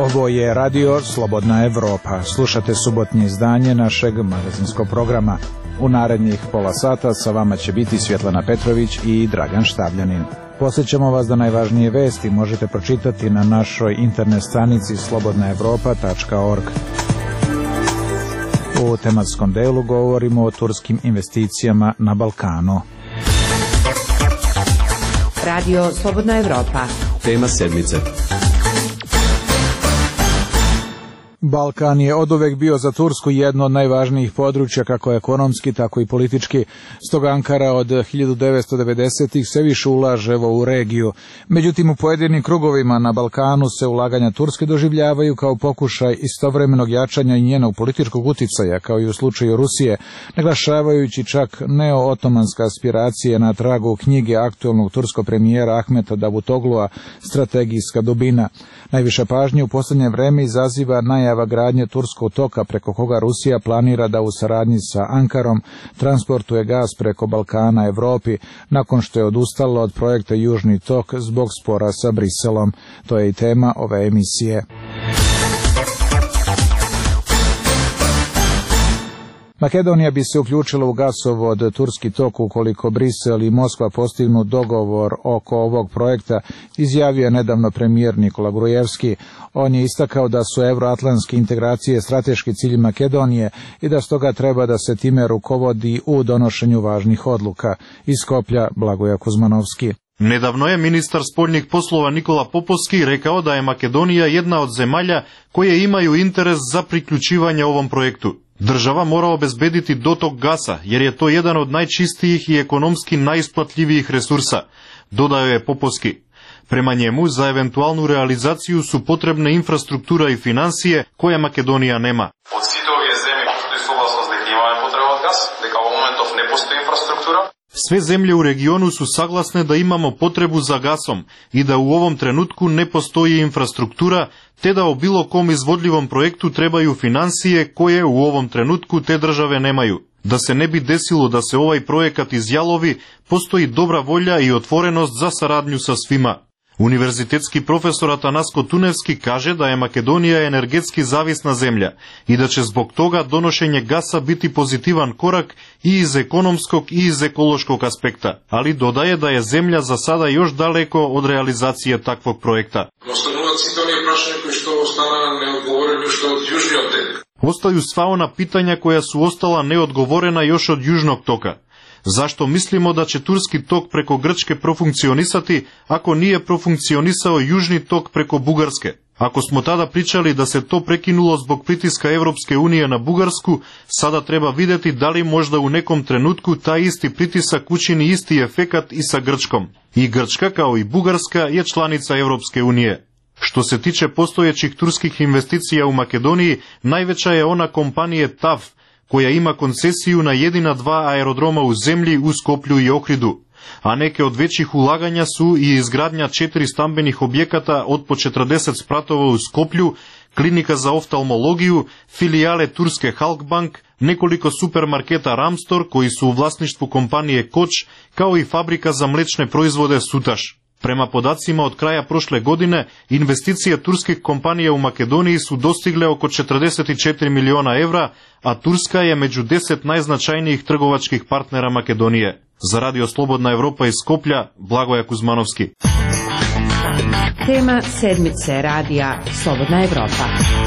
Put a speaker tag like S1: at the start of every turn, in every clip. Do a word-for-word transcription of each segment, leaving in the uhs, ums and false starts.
S1: Ovo je radio Slobodna Evropa. Slušate subotnje izdanje našeg magazinskog programa. U narednih pola sata sa vama će biti Svjetlana Petrović i Dragan Štavljanin. Podsjećamo vas da najvažnije vesti možete pročitati na našoj internet stranici slobodna evropa tačka org. U tematskom delu govorimo o turskim investicijama na Balkanu.
S2: Radio Slobodna Evropa.
S3: Tema sedmice.
S1: Balkan je oduvek bio za Tursku jedno od najvažnijih područja, kako ekonomski, tako i politički. Stoga Ankara od hiljadu devetsto devedesetih sve više ulaže u regiju. Međutim, u pojedinim krugovima na Balkanu se ulaganja Turske doživljavaju kao pokušaj istovremenog jačanja i njenog političkog uticaja, kao i u slučaju Rusije, naglašavajući čak neo-otomanske aspiracije na tragu knjige aktualnog turskog premijera Ahmeta Davutoglua Strategijska dubina. Najviše pažnje u posljednje vreme izaziva najava gradnje turskog toka preko koga Rusija planira da u saradnji sa Ankarom transportuje gas preko Balkana Evropi, nakon što je odustala od projekta Južni tok zbog spora sa Briselom. To je i tema ove emisije. Makedonija bi se uključila u gasovod Turski tok ukoliko Brisel i Moskva postignu dogovor oko ovog projekta, izjavio je nedavno premijer Nikola Grujevski. On je istakao da su evroatlantske integracije strateški cilj Makedonije i da stoga treba da se time rukovodi u donošenju važnih odluka. Iz Skoplja Blagoja Kuzmanovski.
S4: Nedavno je ministar spoljnih poslova Nikola Popovski rekao da je Makedonija jedna od zemalja koje imaju interes za priključivanje ovom projektu. Država mora obezbediti dotok gasa, jer je to jedan od najčistijih i ekonomski najisplatljivijih resursa, dodao je Popovski. Prema njemu, za eventualnu realizaciju su potrebne infrastruktura i finansije koje Makedonija nema.
S5: Od svite ove zemlje postoji suglasnost da imamo potreba od gas, da kao momentov ne postoji infrastruktura.
S4: Sve zemlje u regionu su saglasne da imamo potrebu za gasom i da u ovom trenutku ne postoji infrastruktura, te da o bilo kom izvodljivom projektu trebaju finansije koje u ovom trenutku te države nemaju. Da se ne bi desilo da se ovaj projekat izjalovi, postoji dobra volja i otvorenost za saradnju sa svima. Univerzitetski profesor Atanasko Tunevski kaže da je Makedonija energetski zavisna zemlja i da će zbog toga donošenje gasa biti pozitivan korak i iz ekonomskog i iz ekološkog aspekta, ali dodaje da je zemlja za sada još daleko od realizacije takvog projekta. Ostaju sva ona pitanja koja su ostala neodgovorena još od Južnog toka. Zašto mislimo da će Turski tok preko Grčke profunkcionisati ako nije profunkcionisao Južni tok preko Bugarske? Ako smo tada pričali da se to prekinulo zbog pritiska Evropske unije na Bugarsku, sada treba vidjeti da li možda u nekom trenutku taj isti pritisak učini isti efekat i sa Grčkom. I Grčka, kao i Bugarska, je članica Evropske unije. Što se tiče postojećih turskih investicija u Makedoniji, najveća je ona kompanije T A V, koja ima koncesiju na jedina dva aerodroma u zemlji u Skoplju i Ohridu, a neke od većih ulaganja su i izgradnja četiri stambenih objekata od po četrdeset spratova u Skoplju, klinika za oftalmologiju, filijale turske Halkbank, nekoliko supermarketa Ramstor koji su u vlasništvu kompanije Koč, kao i fabrika za mlečne proizvode Sutaš. Prema podacima od kraja prošle godine, investicije turskih kompanija u Makedoniji su dostigle oko četrdeset četiri miliona evra, a Turska je među deset najznačajnijih trgovačkih partnera Makedonije. Za Radio Slobodna Evropa iz Skoplja, Blagoja Kuzmanovski.
S2: Tema sedmice radija Slobodna Evropa.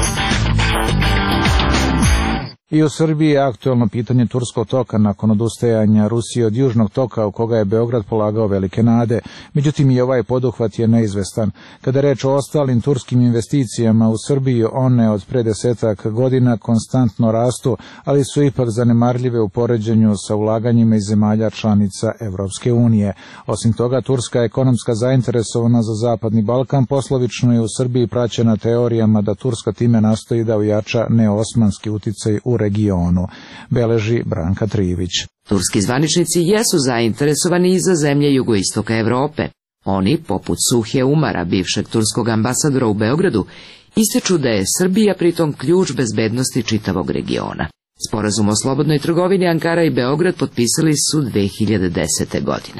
S1: I u Srbiji je aktualno pitanje Turskog toka nakon odustajanja Rusije od Južnog toka u koga je Beograd polagao velike nade. Međutim, i ovaj poduhvat je neizvestan. Kada je reč o ostalim turskim investicijama u Srbiji, one od pre desetak godina konstantno rastu, ali su ipak zanemarljive u poređenju sa ulaganjima iz zemalja članica Evropske unije. Osim toga, turska ekonomska zainteresovana za Zapadni Balkan poslovično je u Srbiji praćena teorijama da Turska time nastoji da ojača neosmanski uticaj u regionu, beleži Branka Trivić.
S6: Turski zvaničnici jesu zainteresovani i za zemlje jugoistoka Evrope. Oni, poput Suhje Umara, bivšeg turskog ambasadora u Beogradu, ističu da je Srbija pritom ključ bezbednosti čitavog regiona. Sporazum o slobodnoj trgovini Ankara i Beograd potpisali su dve hiljade desete. godine.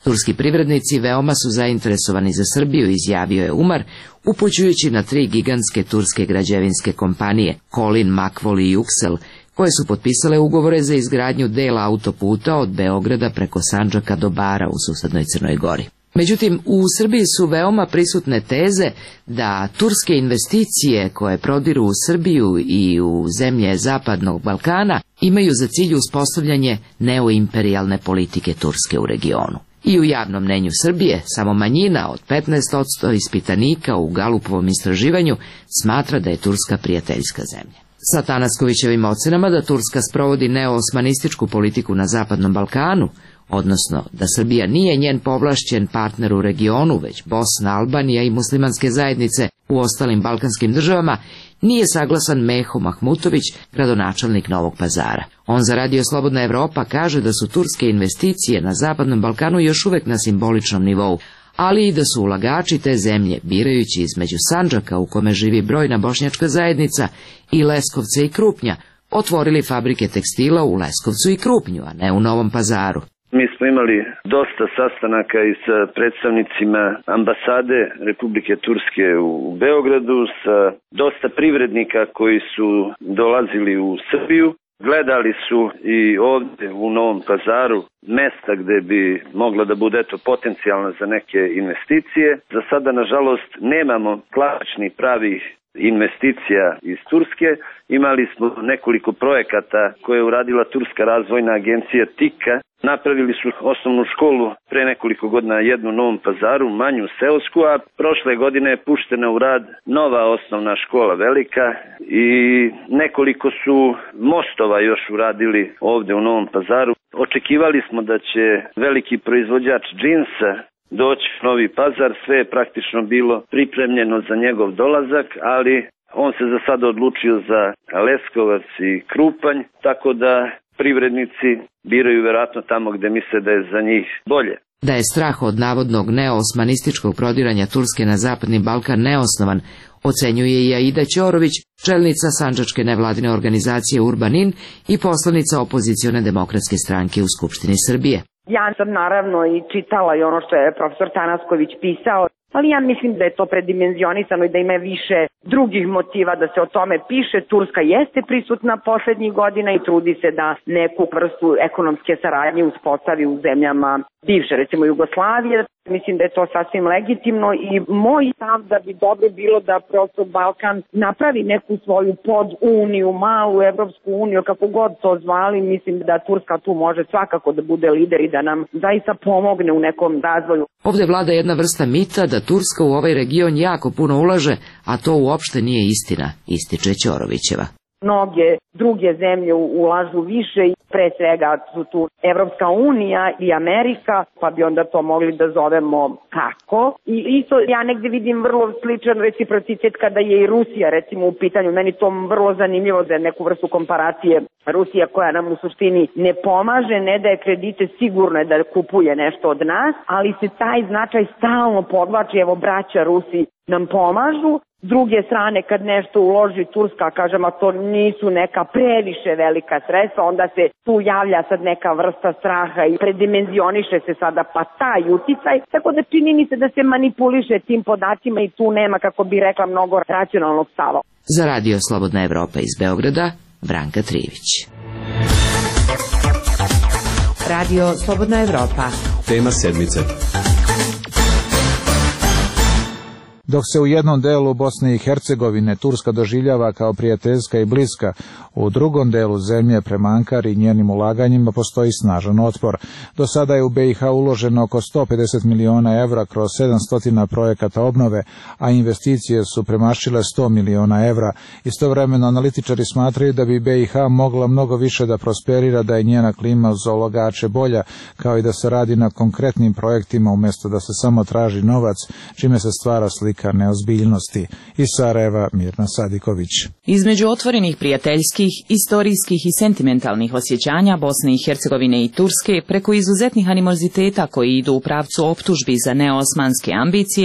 S6: Turski privrednici veoma su zainteresovani za Srbiju, izjavio je Umar, upućujući na tri gigantske turske građevinske kompanije, Kolin, Makvol i Yuksel, koje su potpisale ugovore za izgradnju dela autoputa od Beograda preko Sandžaka do Bara u susednoj Crnoj Gori. Međutim, u Srbiji su veoma prisutne teze da turske investicije koje prodiru u Srbiju i u zemlje Zapadnog Balkana imaju za cilj uspostavljanje neoimperijalne politike Turske u regionu. I u javnom mnenju Srbije samo manjina od petnaest posto ispitanika u Galupovom istraživanju smatra da je Turska prijateljska zemlja. Sa Tanaskovićevim ocenama da Turska sprovodi neoosmanističku politiku na Zapadnom Balkanu, odnosno da Srbija nije njen povlašćen partner u regionu, već Bosna, Albanija i muslimanske zajednice u ostalim balkanskim državama, nije saglasan Meho Mahmutović, gradonačelnik Novog Pazara. On za Radio Slobodna Evropa kaže da su turske investicije na Zapadnom Balkanu još uvek na simboličnom nivou, ali i da su ulagači te zemlje, birajući između Sandžaka u kome živi brojna bošnjačka zajednica i Leskovca i Krupnja, otvorili fabrike tekstila u Leskovcu i Krupnju, a ne u Novom Pazaru.
S3: Mi smo imali dosta sastanaka i sa predstavnicima ambasade Republike Turske u Beogradu, sa dosta privrednika koji su dolazili u Srbiju. Gledali su i ovdje u Novom Pazaru mesta gde bi mogla da bude eto potencijalna za neke investicije. Za sada, nažalost, nemamo klasičnih pravih investicija iz Turske. Imali smo nekoliko projekata koje je uradila Turska razvojna agencija TIKA. Napravili su osnovnu školu pre nekoliko godina, jednu u Novom Pazaru, manju seosku, a prošle godine je puštena u rad nova osnovna škola velika i nekoliko su mostova još uradili ovde u Novom Pazaru. Očekivali smo da će veliki proizvođač džinsa doći u Novi Pazar, sve je praktično bilo pripremljeno za njegov dolazak, ali on se za sada odlučio za Leskovac i Krupanj, tako da privrednici biraju verovatno tamo gde misle da je za njih bolje.
S6: Da je strah od navodnog neoosmanističkog prodiranja Turske na Zapadni Balkan neosnovan, ocenjuje i Aida Ćorović, čelnica sandžačke nevladine organizacije Urbanin i poslanica opozicione demokratske stranke u Skupštini Srbije.
S7: Ja sam naravno i čitala i ono što je profesor Tanasković pisao, ali ja mislim da je to predimenzionisano i da ima više drugih motiva da se o tome piše. Turska jeste prisutna poslednjih godina i trudi se da neku vrstu ekonomske saradnje uspostavi u zemljama bivše, recimo Jugoslavije. Mislim da je to sasvim legitimno i moj stav da bi dobro bilo da prosto Balkan napravi neku svoju poduniju, malu Evropsku uniju, kako god to zvali. Mislim da Turska tu može svakako da bude lider i da nam zaista pomogne u nekom razvoju.
S6: Ovde vlada jedna vrsta mita da Turska u ovaj region jako puno ulaže, a to uopšte nije istina, ističe Ćorovićeva.
S7: Mnoge druge zemlje ulažu više i pre svega su tu Evropska unija i Amerika, pa bi onda to mogli da zovemo kako. I isto ja negde vidim vrlo sličan reciprocitet kada je i Rusija recimo u pitanju. Meni to vrlo zanimljivo za neku vrstu komparacije. Rusija koja nam u suštini ne pomaže, ne daje kredite, sigurno je da kupuje nešto od nas, ali se taj značaj stalno podvlači, evo braća Rusi nam pomažu. S druge strane, kad nešto uloži Turska, kažem, a to nisu neka previše velika sredstva, onda se tu javlja sad neka vrsta straha i predimenzioniše se sada pa taj uticaj, tako da čini mi se da se manipuliše tim podacima i tu nema, kako bi rekla, mnogo racionalnog stava.
S6: Za Radio Slobodna Evropa iz Beograda, Branka Trivić.
S2: Radio Slobodna Evropa.
S8: Tema sedmice.
S1: Dok se u jednom delu Bosne i Hercegovine Turska doživljava kao prijateljska i bliska, u drugom delu zemlje prema Ankari i njenim ulaganjima postoji snažan otpor. Do sada je u B i H uloženo oko sto pedeset miliona evra kroz sedamsto projekata obnove, a investicije su premašile sto miliona evra. Istovremeno analitičari smatraju da bi B i H mogla mnogo više da prosperira da je njena klima za ulagače bolja, kao i da se radi na konkretnim projektima umjesto da se samo traži novac, čime se stvara slika neozbiljnosti. Iz Sarajeva, Mirna Sadiković.
S9: Između otvorenih prijateljskih, istorijskih i sentimentalnih osjećanja Bosne i Hercegovine i Turske, preko izuzetnih animoziteta koji idu u pravcu optužbi za neosmanske ambicije,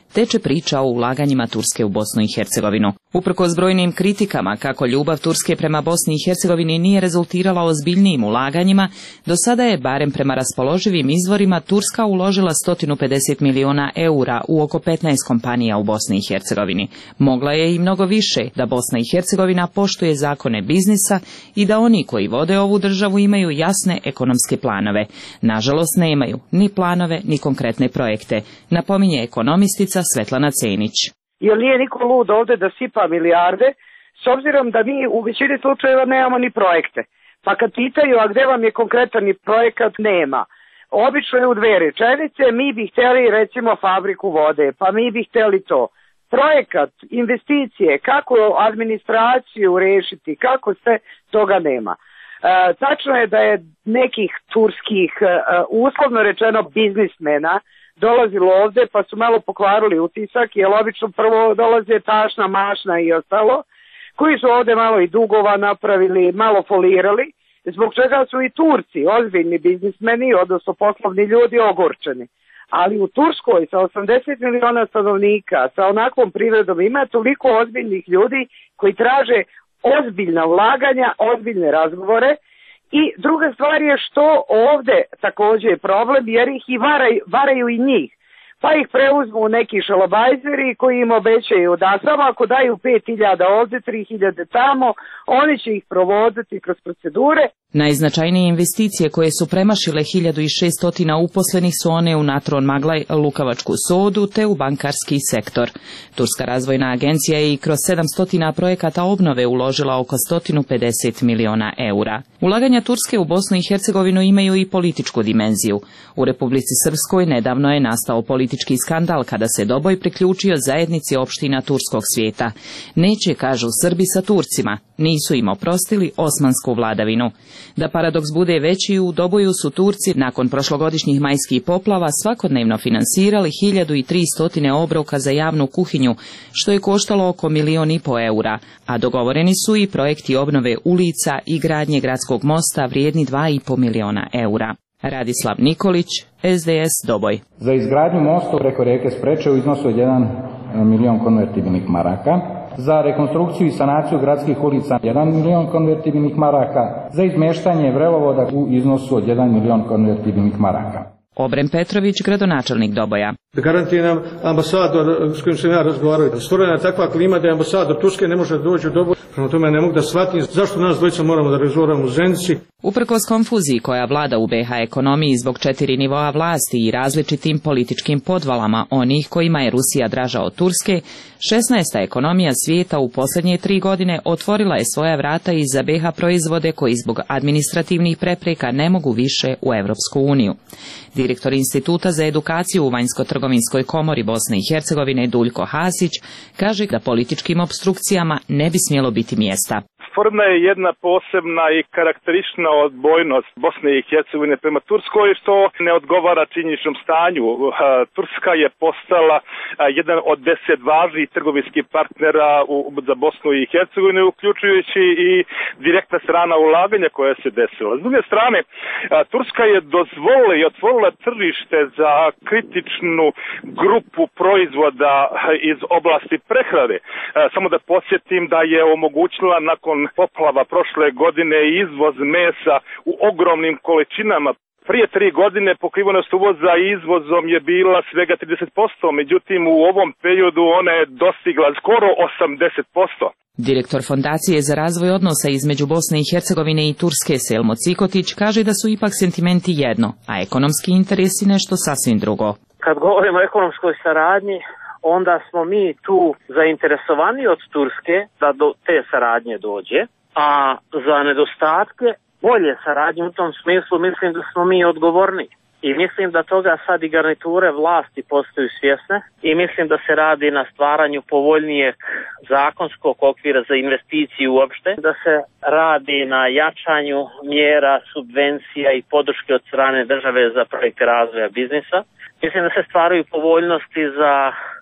S9: teče priča o ulaganjima Turske u Bosnu i Hercegovinu. Uprkos brojnim kritikama kako ljubav Turske prema Bosni i Hercegovini nije rezultirala ozbiljnijim ulaganjima, do sada je, barem prema raspoloživim izvorima, Turska uložila sto pedeset miliona eura u oko petnaest kompanija u Bosni i Hercegovini. Mogla je i mnogo više da Bosna i Hercegovina poštuje zakone biznisa i da oni koji vode ovu državu imaju jasne ekonomske planove. Nažalost, nemaju ni planove ni konkretne projekte, napominje ekonomistica Svetlana Cenić.
S8: Jer nije niko lud ovde da sipa milijarde, s obzirom da mi u većini slučajeva nemamo ni projekte. Pa kad pitaju, a gde vam je konkretan ni projekat, nema. Obično je u dve rečenice, mi bi hteli recimo fabriku vode, pa mi bi hteli to. Projekat, investicije, kako administraciju rešiti, kako sve, toga nema. E, tačno je da je nekih turskih, e, uslovno rečeno biznismena, dolazilo ovde pa su malo pokvarili utisak, jer obično prvo dolaze tašna, mašna i ostalo, koji su ovde malo i dugova napravili, malo folirali, zbog čega su i Turci, ozbiljni biznismeni, odnosno poslovni ljudi, ogorčeni. Ali u Turskoj sa osamdeset miliona stanovnika, sa onakvom privredom, ima toliko ozbiljnih ljudi koji traže ozbiljna ulaganja, ozbiljne razgovore. I druga stvar je što ovde takođe je problem, jer ih i varaju, varaju i njih. Pa ih preuzmu neki šalobajzeri koji im obećaju da samo ako daju pet hiljada ovde, tri hiljade tamo, oni će ih provoditi kroz procedure.
S9: Najznačajnije investicije koje su premašile hiljadu šesto uposlenih su one u Natron Maglaj, Lukavačku sodu te u bankarski sektor. Turska razvojna agencija je i kroz sedamsto projekata obnove uložila oko sto pedeset miliona eura. Ulaganja Turske u Bosnu i Hercegovinu imaju i političku dimenziju. U Republici Srpskoj nedavno je nastao politički skandal kada se Doboj priključio zajednici opština turskog svijeta. Neće, kažu Srbi, sa Turcima, nisu im oprostili osmansku vladavinu. Da paradoks bude veći, u Doboju su Turci nakon prošlogodišnjih majskih poplava svakodnevno finansirali hiljadu tristo obroka za javnu kuhinju, što je koštalo oko milion i po eura, a dogovoreni su i projekti obnove ulica i gradnje gradskog mosta vrijedni dva i po miliona eura. Radislav Nikolić, S D S Doboj.
S10: Za izgradnju mosta preko reke Spreče u iznosu od jedan milion konvertibilnih maraka, za rekonstrukciju i sanaciju gradskih ulica jedan milion konvertibilnih maraka, za izmeštanje vrelovoda u iznosu od jedan milion konvertibilnih maraka.
S9: Obrem Petrović, gradonačelnik Doboja.
S11: Garantuje nam ambasador s kojim sam ja razgovarao. Stvorena je takva klima da je ambasador Turske ne može doći u Doboj. Prema tome ne mogu da shvatim zašto nas dvojica moramo da razgovaramo u Zenici.
S9: Uprkos konfuziji koja vlada u B H ekonomiji zbog četiri nivoa vlasti i različitim političkim podvalama onih kojima je Rusija draža od Turske, šesnaesta ekonomija svijeta u posljednje tri godine otvorila je svoja vrata i za B H proizvode koji zbog administrativnih prepreka ne mogu više u Evropsku uniju. Direktor Instituta za edukaciju u Vanjsko-trgovinskoj komori Bosne i Hercegovine Duljko Hasić kaže da političkim opstrukcijama ne bi smjelo biti mjesta.
S12: Stvorena je jedna posebna i karakteristična odbojnost Bosne i Hercegovine prema Turskoj, što ne odgovara činjeničnom stanju. Turska je postala jedan od deset važnijih trgovinskih partnera za Bosnu i Hercegovinu, uključujući i direktna strana ulaganja koja se desila. S druge strane, Turska je dozvolila i otvorila tržište za kritičnu grupu proizvoda iz oblasti prehrane. Samo da podsjetim da je omogućila nakon poplava prošle godine izvoz mesa u ogromnim količinama. Prije tri godine pokrivenost uvoza izvozom je bila svega trideset posto, međutim u ovom periodu ona je dostigla skoro osamdeset posto.
S9: Direktor Fondacije za razvoj odnosa između Bosne i Hercegovine i Turske Selmo Cikotić kaže da su ipak sentimenti jedno, a ekonomski interesi nešto sasvim drugo.
S13: Kad govorimo o ekonomskoj saradnji, onda smo mi tu zainteresovani od Turske da do te saradnje dođe, a za nedostatke bolje saradnje u tom smislu mislim da smo mi odgovorni. I mislim da toga sad i garniture vlasti postaju svjesne i mislim da se radi na stvaranju povoljnijeg zakonskog okvira za investiciju uopšte, da se radi na jačanju mjera, subvencija i podrške od strane države za projekte razvoja biznisa. Mislim da se stvaraju povoljnosti za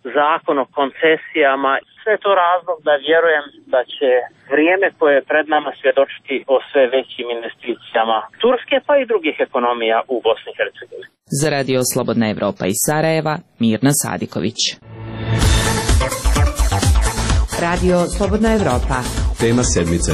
S13: zakon o koncesijama. Sve je to razlog da vjerujem da će vrijeme koje je pred nama svjedočiti o sve većim investicijama Turske pa i drugih ekonomija u Bosni i Hercegovini.
S9: Za Radio Slobodna Evropa iz Sarajeva, Mirna Sadiković.
S2: Radio Slobodna Evropa.
S14: Tema sedmice.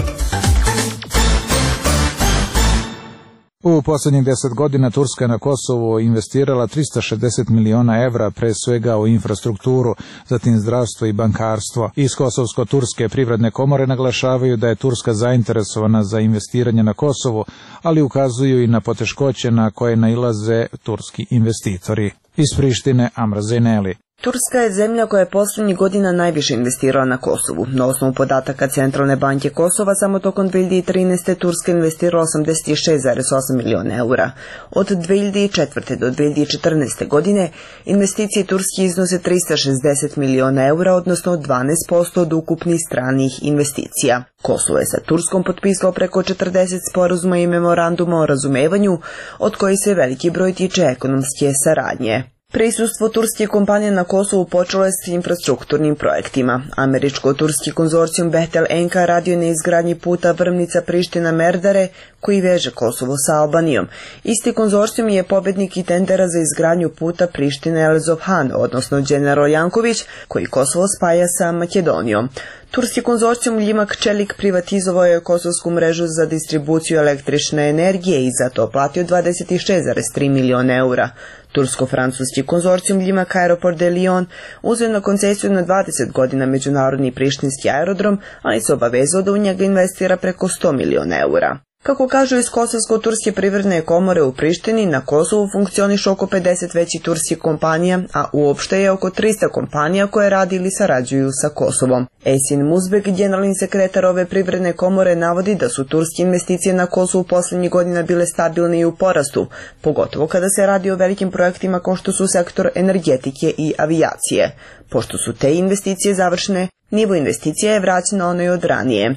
S1: U posljednjih deset godina Turska je na Kosovu investirala trista šezdeset miliona evra, pre svega u infrastrukturu, zatim zdravstvo i bankarstvo. Iz Kosovsko-turske privredne komore naglašavaju da je Turska zainteresovana za investiranje na Kosovu, ali ukazuju i na poteškoće na koje nailaze turski investitori. Iz Prištine, Amra Zejneli.
S15: Turska je zemlja koja je posljednjih godina najviše investirala na Kosovu. Na osnovu podataka Centralne banke Kosova, samo tokom dve hiljade trinaeste. Turska investirala osamdeset šest zarez osam miliona eura. Od dve hiljade četvrte. do dve hiljade četrnaeste. godine investicije Turske iznose trista šezdeset miliona eura, odnosno dvanaest posto od ukupnih stranih investicija. Kosovo je sa Turskom potpisalo preko četrdeset sporazuma i memoranduma o razumevanju, od kojih se veliki broj tiče ekonomske saradnje. Prisustvo turske kompanije na Kosovu počelo je s infrastrukturnim projektima. Američko-turski konzorcijum Bechtel Enka radio na izgradnji puta Vrmnica-Priština-Merdare, koji veže Kosovo sa Albanijom. Isti konzorcijum je pobednik i tendera za izgradnju puta Priština-Elzovhan, odnosno General Janković, koji Kosovo spaja sa Makedonijom. Turski konzorcijum Ljimak Čelik privatizovao je kosovsku mrežu za distribuciju električne energije i za to platio dvadeset šest zarez tri miliona eura. Tursko-francuski konzorcijum Ljimak Aeroport de Lyon uzeo na koncesiju na dvadeset godina međunarodni prištinski aerodrom, ali se obavezao da u njega investira preko sto miliona eura. Kako kažu iz Kosovsko-turske privredne komore u Prištini, na Kosovu funkcioniše oko pedeset većih turskih kompanija, a uopšte je oko trista kompanija koje radi ili sarađuju sa Kosovom. Esin Muzbek, generalni sekretar ove privredne komore, navodi da su turske investicije na Kosovu posljednjih godina bile stabilne i u porastu, pogotovo kada se radi o velikim projektima kao što su sektor energetike i avijacije. Pošto su te investicije završene, nivo investicija je vraćen na onoj od ranije.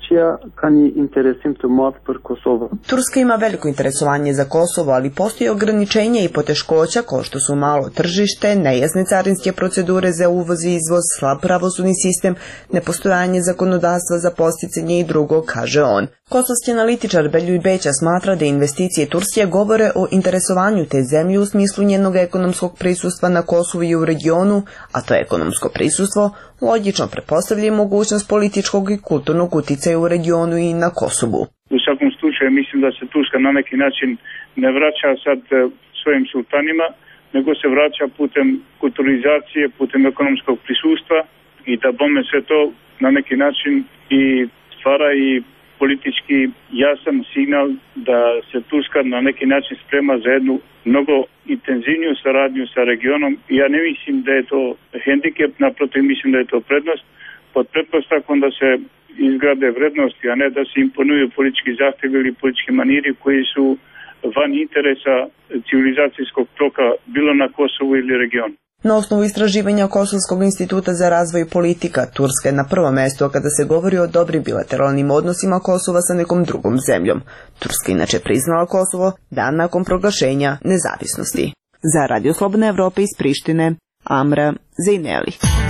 S15: Turska ima veliko interesovanje za Kosovo, ali postoji ograničenja i poteškoća kao što su malo tržište, nejasne carinske procedure za uvoz i izvoz, slab pravosudni sistem, nepostojanje zakonodavstva za posticanje i drugo, kaže on. Kosovski analitičar Beljuj Beća smatra da investicije Turske govore o interesovanju te zemlje u smislu njenog ekonomskog prisustva na Kosovu i u regionu, a to ekonomsko prisustvo logično pretpostavlja mogućnost političkog i kulturnog uticaja u regionu i na Kosovu.
S16: U svakom slučaju mislim da se Turska na neki način ne vraća sad svojim sultanima, nego se vraća putem kulturizacije, putem ekonomskog prisustva i da bome sve to na neki način i stvara i politički jasan signal da se Turska na neki način sprema za jednu mnogo intenzivniju saradnju sa regionom. Ja ne mislim da je to hendikep, naprotiv mislim da je to prednost, pod pretpostavkom da se izgrade vrednosti, a ne da se imponuju politički zahtjevi ili politički maniri koji su van interesa civilizacijskog toka bilo na Kosovu ili regionu.
S15: Na osnovu istraživanja Kosovskog instituta za razvoj politika, Turska je na prvom mjestu kada se govori o dobrim bilateralnim odnosima Kosova sa nekom drugom zemljom. Turska inače priznala Kosovo dan nakon proglašenja nezavisnosti. Za Radio Slobodna Evropa iz Prištine, Amra Zejneli.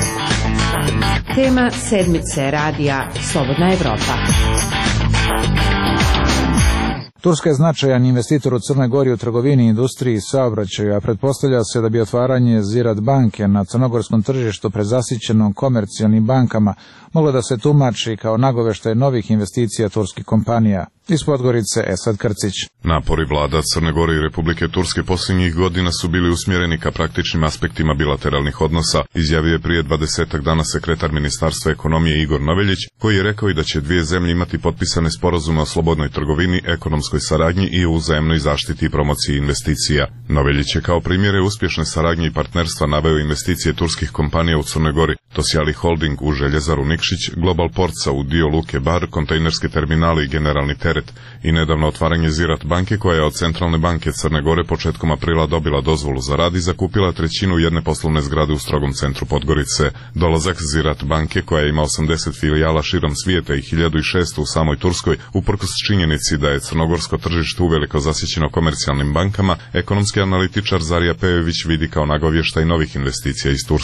S2: Tema sedmice radija Slobodna Evropa.
S1: Turska je značajan investitor u Crnoj Gori u trgovini, industriji i saobraćaju, a pretpostavlja se da bi otvaranje Ziraat banke na crnogorskom tržištu prezasićenom komercijalnim bankama moglo da se tumači kao nagoveštaj novih investicija turskih kompanija. Iz Podgorice, Esad Krcić.
S17: Napori vlada Crne Gore i Republike Turske posljednjih godina su bili usmjereni ka praktičnim aspektima bilateralnih odnosa, izjavio je prije dvadesetak dana sekretar Ministarstva ekonomije Igor Noveljić, koji je rekao i da će dvije zemlje imati potpisane sporazume o slobodnoj trgovini, ekonomskoj saradnji i uzajamnoj zaštiti i promociji investicija. Noveljić je kao primjere uspješne saradnje i partnerstva naveo investicije turskih kompanija u Crnoj Gori, Tosjali Holding u Željezaru Nikšić, Global Portsa u dio Luke Bar, kontejnerske terminale i generalni teret i nedavno otvaranje Ziraat banke koja je od Centralne banke Crne Gore početkom aprila dobila dozvolu za rad i zakupila trećinu jedne poslovne zgrade u strogom centru Podgorice. Dolazak Ziraat banke koja ima osamdeset filijala širom svijeta i hiljadu šesto u samoj Turskoj, uprkos činjenici da je crnogorsko tržište uveliko zasićeno komercijalnim bankama, ekonomski analitičar Zarija Pejović vidi kao nagovještaj novih investicija iz Turske.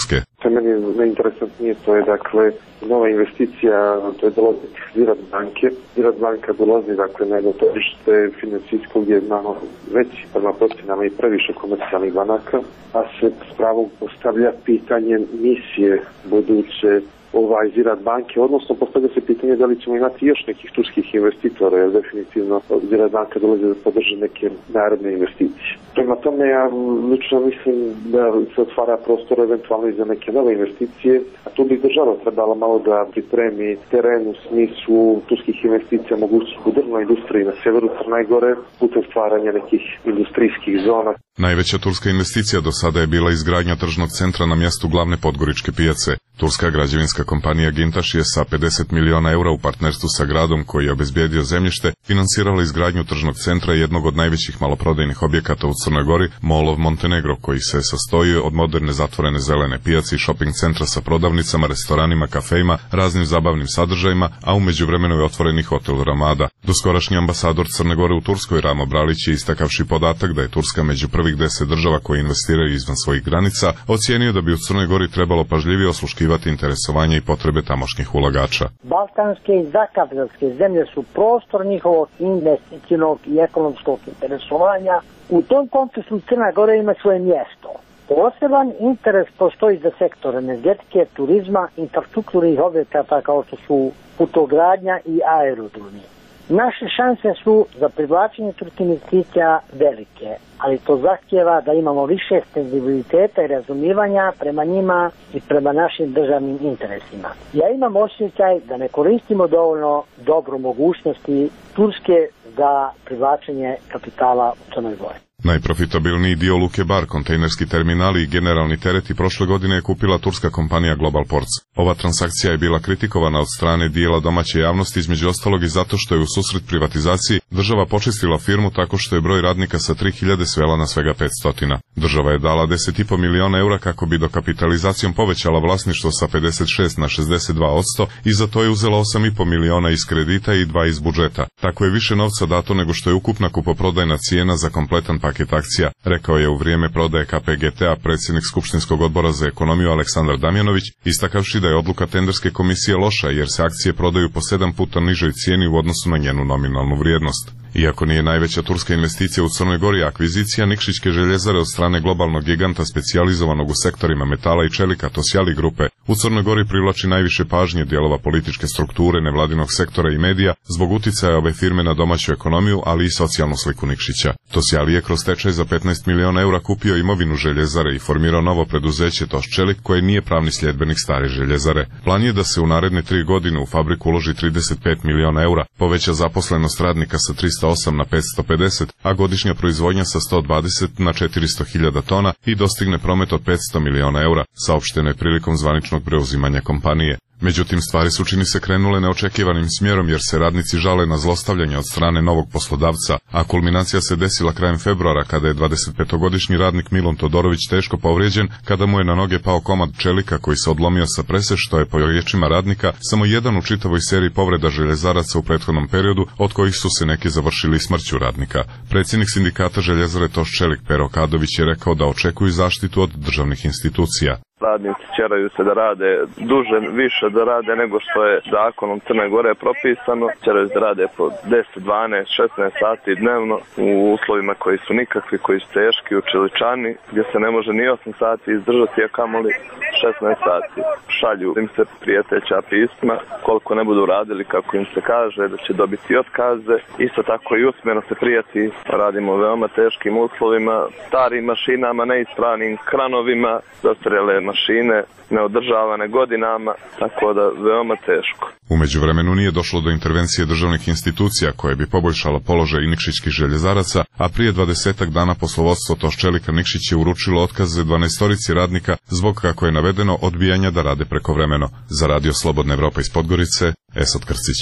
S14: je meni najinteresantnije, to je dakle nova investicija, to je dolazi Ziraat banke. Ziraat banka dolazi dakle na jedno tržište financijsko gdje imamo već prema procenama i previše komercijalnih banaka, a se s pravom postavlja pitanje misije buduće ovaj Ziraat banke, odnosno postavlja se pitanje da li ćemo imati još nekih turskih investitora, jer definitivno Ziraat banka dolazi da podrži neke naredne investicije. Prema tome, ja lično mislim da se otvara prostor eventualno i za neke nove investicije, a tu bi država trebala malo da pripremi teren u smislu turskih investicija mogućnosti u drvnoj industriji na severu Crne Gore putem stvaranja nekih industrijskih zona.
S17: Najveća turska investicija do sada je bila izgradnja tržnog centra na mjestu glavne podgoričke pijace. Turska građevinska kompanija Gintaš je sa pedeset miliona eura u partnerstvu sa gradom koji je obezbijedio zemljište finansirala izgradnju tržnog centra jednog od najvećih maloprodajnih objekata u Crnoj Gori, Mall of Montenegro, koji se sastoji od moderne zatvorene zelene pijace i shopping centra sa prodavnicama, restoranima, kafejima, raznim zabavnim sadržajima, a u međuvremenu je otvoren i hotel Ramada. Doskorašnji ambasador Crne Gore u Turskoj Ramo Bralić je, istakavši podatak da je Turska među prvih deset država koje investiraju izvan svojih granica, ocijenio da bi u Crnoj Gori trebalo pažljivije osluškivati interesovanje i potrebe tamošnjih ulagača.
S18: Balkanske i zakavkazske zemlje su prostor njihovog investicijnog i ekonomskog interesovanja. U tom kontekstu Crna Gora ima svoje mjesto. Poseban interes postoji za sektor energetike, turizma, infrastrukturnih objekata kao što su putogradnja i aerodromi. Naše šanse su za privlačenje turskih investicija velike, ali to zahtjeva da imamo više senzibiliteta i razumijevanja prema njima i prema našim državnim interesima. Ja imam osjećaj da ne koristimo dovoljno dobro mogućnosti Turske za privlačenje kapitala u Crnoj Gori.
S17: Najprofitabilniji dio Luke Bar, kontejnerski terminali i generalni tereti prošle godine je kupila turska kompanija Global Ports. Ova transakcija je bila kritikovana od strane dijela domaće javnosti, između ostalog i zato što je u susret privatizaciji država počistila firmu tako što je broj radnika sa tri hiljade svela na svega petsto. Država je dala deset i po miliona eura kako bi dokapitalizacijom povećala vlasništvo sa pedeset šest na šezdeset dva posto i za to je uzela osam i po miliona iz kredita i dva iz budžeta. Tako je više novca dato nego što je ukupna kupoprodajna cijena za kompletan paket akcija, rekao je u vrijeme prodaje K P G T-a predsjednik Skupštinskog odbora za ekonomiju Aleksandar Damjanović, istakavši da je odluka tenderske komisije loša jer se akcije prodaju po sedam puta nižoj cijeni u odnosu na njenu nominalnu vrijednost. Iako nije najveća turska investicija u Crnoj Gori, akvizicija Nikšićke željezare od strane globalnog giganta specijalizovanog u sektorima metala i čelika Tosjali grupe u Crnoj Gori privlači najviše pažnje dijelova političke strukture, nevladinog sektora i medija zbog uticaja ove firme na domaću ekonomiju, ali i socijalnu sliku Nikšića. Tosjali je kroz tečaj za petnaest miliona eura kupio imovinu željezare i formirao novo preduzeće Toščelik koje nije pravni sljedbenik stare željezare. Plan je da se u naredne tri godine u fabriku uloži trideset pet miliona eura, poveća zaposlenost radnika sa tristo osam na petsto pedeset, a godišnja proizvodnja sa sto dvadeset na četiristo hiljada tona i dostigne promet od petsto miliona eura, saopšteno je prilikom zvaničnog preuzimanja kompanije. Međutim, stvari su čini se krenule neočekivanim smjerom jer se radnici žale na zlostavljanje od strane novog poslodavca, a kulminacija se desila krajem februara kada je dvadesetpetogodišnji radnik Milun Todorović teško povrijeđen kada mu je na noge pao komad čelika koji se odlomio sa prese, što je po riječima radnika samo jedan u čitavoj seriji povreda željezaraca u prethodnom periodu, od kojih su se neki završili smrću radnika. Predsjednik sindikata željezare Toščelik Pero Kadović je rekao da očekuju zaštitu od državnih institucija.
S19: Radnici ćeraju se da rade duže, više da rade nego što je zakonom Crne Gore propisano. Ćeraju se da rade po deset, dvanaest, šesnaest sati dnevno u uslovima koji su nikakvi, koji su teški, u čeličani, gdje se ne može ni osam sati izdržati, a kamoli šesnaest sati. Šalju im se prijeteća pisma, koliko ne budu radili kako im se kaže, da će dobiti otkaze. Isto tako i usmjerno se prijeti, radimo u veoma teškim uslovima, starim mašinama, neispravnim kranovima, zastarjele mašine, neodržavane godinama, tako da veoma teško.
S17: U međuvremenu nije došlo do intervencije državnih institucija koje bi poboljšalo položaj nikšićkih željezaraca, a prije dvadesetak dana poslovodstvo Toščelika Nikšić je uručilo otkaze dvanaestorici radnika zbog, kako je navedeno, odbijanja da rade prekovremeno. Za Radio Slobodna Evropa iz Podgorice, Esad Krcić.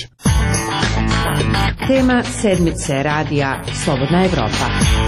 S2: Tema sedmice radija Slobodna Evropa.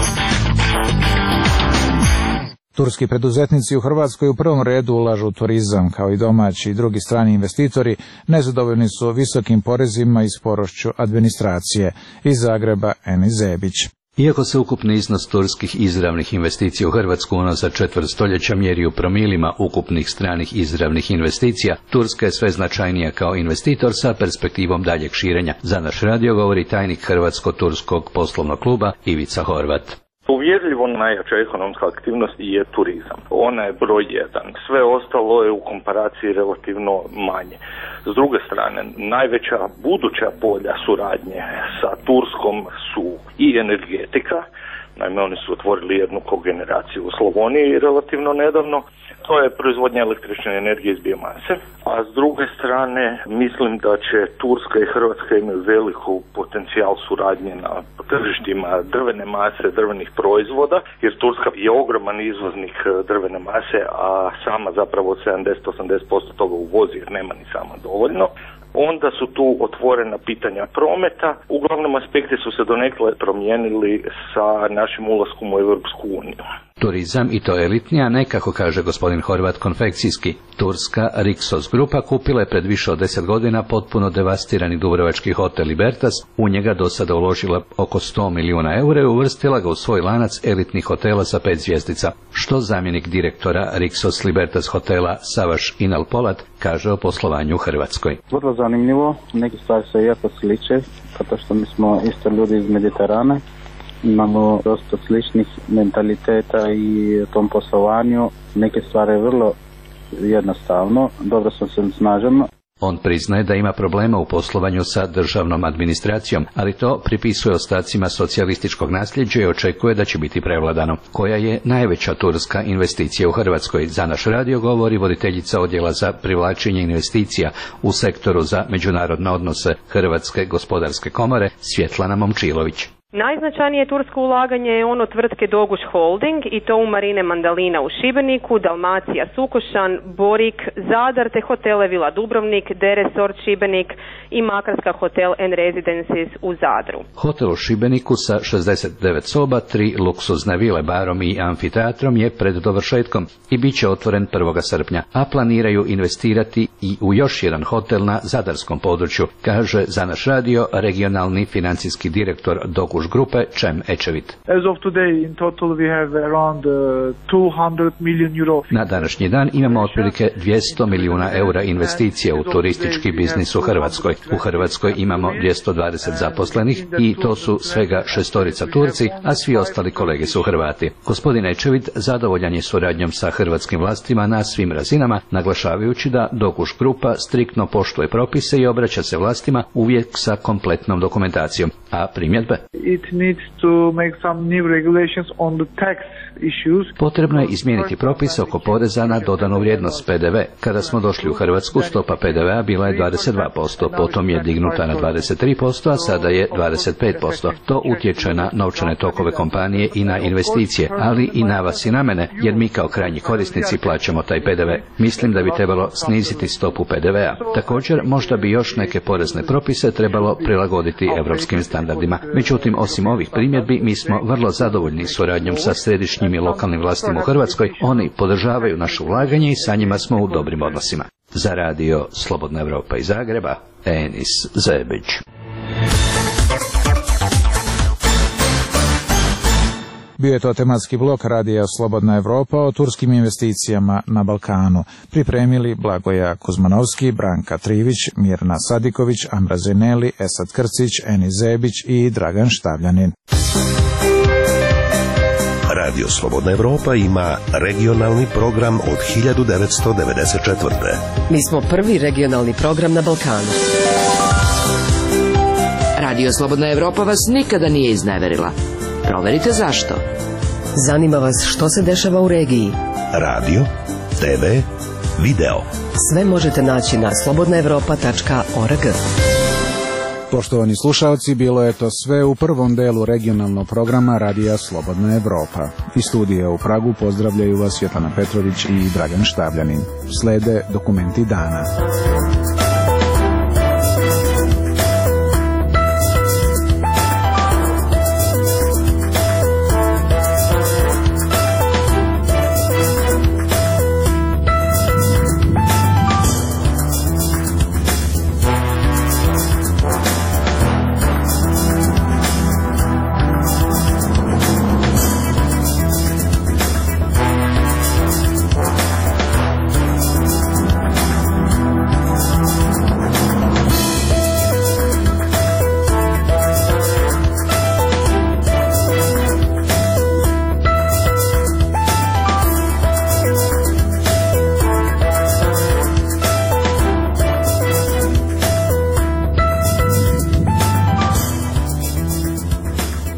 S1: Turski preduzetnici u Hrvatskoj u prvom redu ulažu u turizam, kao i domaći i drugi strani investitori, nezadovoljni su visokim porezima i sporošću administracije. Iz Zagreba, Eni Zebić.
S20: Iako se ukupni iznos turskih izravnih investicija u Hrvatsku unazad četvrt stoljeća mjeri u promilima ukupnih stranih izravnih investicija, Turska je sve značajnija kao investitor sa perspektivom daljeg širenja. Za naš radio govori tajnik Hrvatsko-turskog poslovnog kluba Ivica Horvat.
S21: Uvjerljivo najjača ekonomska aktivnost je turizam. Ona je broj jedan. Sve ostalo je u komparaciji relativno manje. S druge strane, najveća buduća polja suradnje sa Turskom su i energetika. Naime, oni su otvorili jednu kogeneraciju u Slavoniji relativno nedavno. To je proizvodnja električne energije iz biomase. A s druge strane, mislim da će Turska i Hrvatska imaju veliku potencijal suradnje na tržištima drvene mase, drvenih proizvoda, jer Turska je ogroman izvoznik drvene mase, a sama zapravo sedamdeset do osamdeset posto toga uvozi jer nema ni sama dovoljno. Onda su tu otvorena pitanja prometa. Uglavnom aspekti su se donekle promijenili sa našim ulaskom u Europsku uniju.
S20: Turizam, i to elitnija, ne kako kaže gospodin Horvat konfekcijski. Turska Rixos grupa kupila je pred više od deset godina potpuno devastirani dubrovački hotel Libertas, u njega do sada uložila oko sto milijuna eura i uvrstila ga u svoj lanac elitnih hotela sa pet zvjezdica. Što zamjenik direktora Rixos Libertas hotela Savaš Inal Polat kaže o poslovanju u Hrvatskoj.
S22: Vrlo zanimljivo, neke stvari se jako sliče, zato što mi smo isto ljudi iz Mediterana. Imamo dosta sličnih mentaliteta i u tom poslovanju. Neke stvari vrlo jednostavno, dobro sam se snažen.
S20: On priznaje da ima problema u poslovanju sa državnom administracijom, ali to pripisuje ostacima socijalističkog nasljeđa i očekuje da će biti prevladano. Koja je najveća turska investicija u Hrvatskoj? Za naš radio govori voditeljica odjela za privlačenje investicija u sektoru za međunarodne odnose Hrvatske gospodarske komore Svjetlana Momčilović.
S23: Najznačajnije tursko ulaganje je ono tvrtke Doguš Holding i to u Marine Mandalina u Šibeniku, Dalmacija Sukošan, Borik, Zadar te hotele Vila Dubrovnik, Deresort Šibenik i Makarska Hotel and Residences u Zadru.
S20: Hotel u Šibeniku sa šezdeset devet soba, tri luksuzne vile, barom i amfiteatrom je pred dovršetkom i bit će otvoren prvog srpnja, a planiraju investirati i u još jedan hotel na zadarskom području, kaže za naš radio regionalni financijski direktor Doguš grupe Čem Ečevit.
S24: As of today, in total we have around two hundred million euro.
S20: Na današnji dan imamo otprilike dvjesto milijuna eura investicija u turistički biznis u Hrvatskoj. U Hrvatskoj imamo dvjesto dvadeset zaposlenih i to su svega šestorica Turci, a svi ostali kolege su Hrvati. Gospodin Ečevit zadovoljan je suradnjom sa hrvatskim vlastima na svim razinama, naglašavajući da Dokuš grupa striktno poštuje propise i obraća se vlastima uvijek sa kompletnom dokumentacijom. A primjedbe?
S24: It needs to make some new regulations on the tax issues.
S20: Potrebno je izmijeniti propise oko poreza na dodanu vrijednost P D V. Kada smo došli u Hrvatsku, stopa P D V-a bila je dvadeset dva posto, potom je dignuta na dvadeset tri posto, a sada je dvadeset pet posto. To utječe na novčane tokove kompanije i na investicije, ali i na vas i na mene, jer mi kao krajnji korisnici plaćamo taj P D V. Mislim da bi trebalo sniziti stopu P D V-a. Također, možda bi još neke porezne propise trebalo prilagoditi europskim standardima. Međutim, osim ovih primjedbi, mi smo vrlo zadovoljni suradnjom sa središnjim i lokalnim vlastima u Hrvatskoj. Oni podržavaju naše ulaganje i sa njima smo u dobrim odnosima. Za radio Slobodna Evropa iz Zagreba, Enis Zebić.
S1: Bio je to tematski blok radija Slobodna Evropa o turskim investicijama na Balkanu. Pripremili Blagoja Kuzmanovski, Branka Trivić, Mirna Sadiković, Amra Zeneli, Esad Krcić, Enis Zebić i Dragan Štavljanin.
S25: Radio Slobodna Evropa ima regionalni program od hiljadu devetsto devedeset četvrte.
S2: Mi smo prvi regionalni program na Balkanu. Radio Slobodna Evropa vas nikada nije izneverila. Proverite zašto. Zanima vas što se dešava u regiji.
S25: Radio, te ve, video.
S2: Sve možete naći na slobodna evropa tačka org.
S1: Poštovani slušalci, bilo je to sve u prvom delu regionalnog programa Radija Slobodna Evropa. Iz studija u Pragu pozdravljaju vas Svetlana Petrović i Dragan Štavljanin. Slede dokumenti dana.